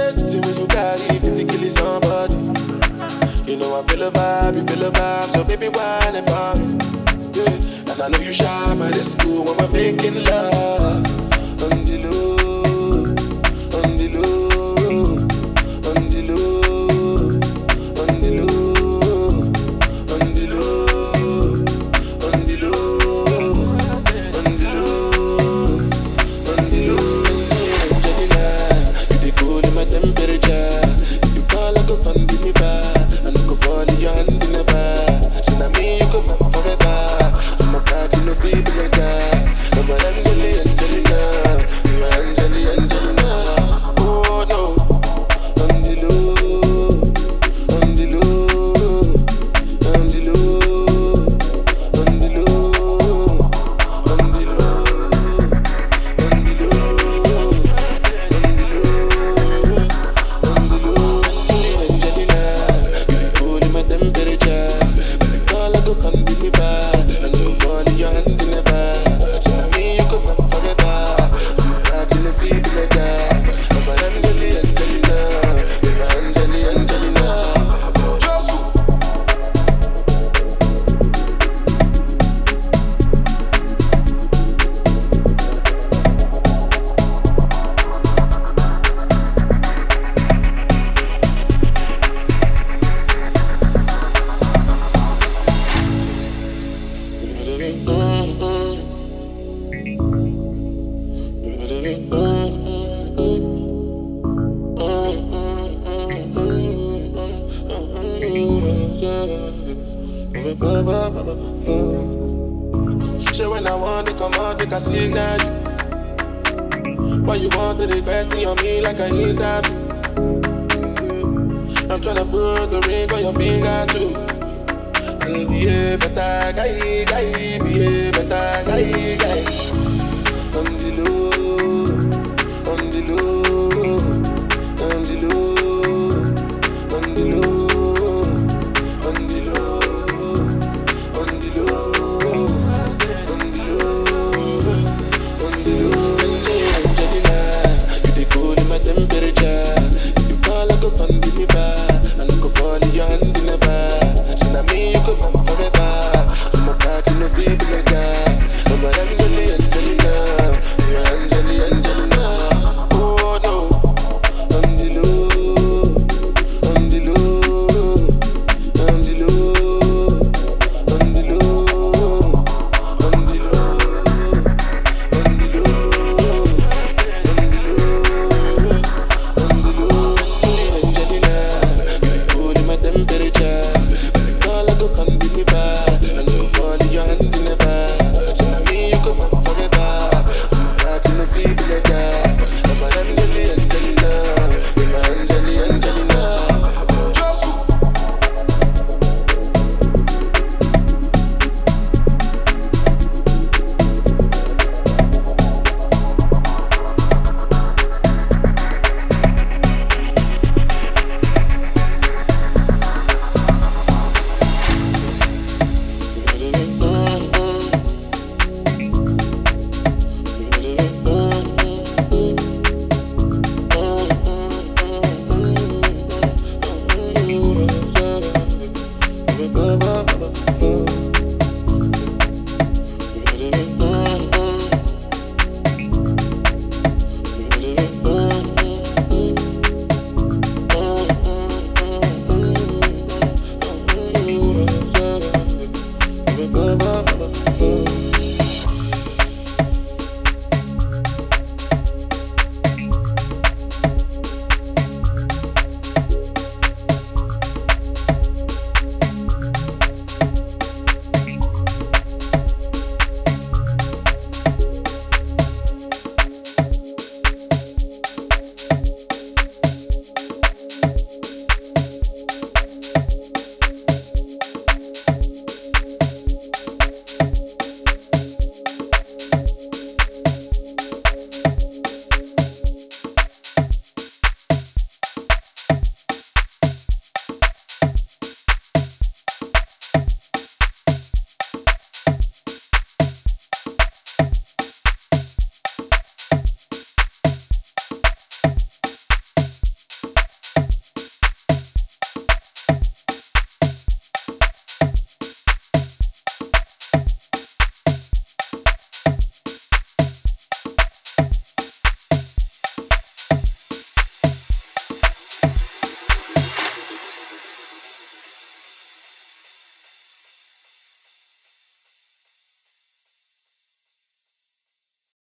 Till when you carry 50 kill somebody. You know I feel a vibe, you feel a vibe, so baby whine about me. Yeah. And I know you shy, but it's cool when we're making love. On the low, on the low, on the low, on the low, on the low, on the low, on the low, on the low. Angelina, you dey cool in my temperature. You call like a pandemic. Fall in your hand in the bar. So now me you go back forever. I'm a bad, you know, feel like that. I'm an Angelina, you're Angelina. Oh no, on the low, on the low, on the low, on the low, on the low, on the low, on the low, Angelina. Temperature, call I go come deliver, and you fall in your hand in the bar. So now me you go back forever. I'm back in the feet like that. I'm an Angelina, you're Angelina. Just so when I want to come out, they can signal you. Why you want to request on me like I need that? I'm tryna put the ring on your finger too. And be a better guy, be a better guy. On the low, on the low.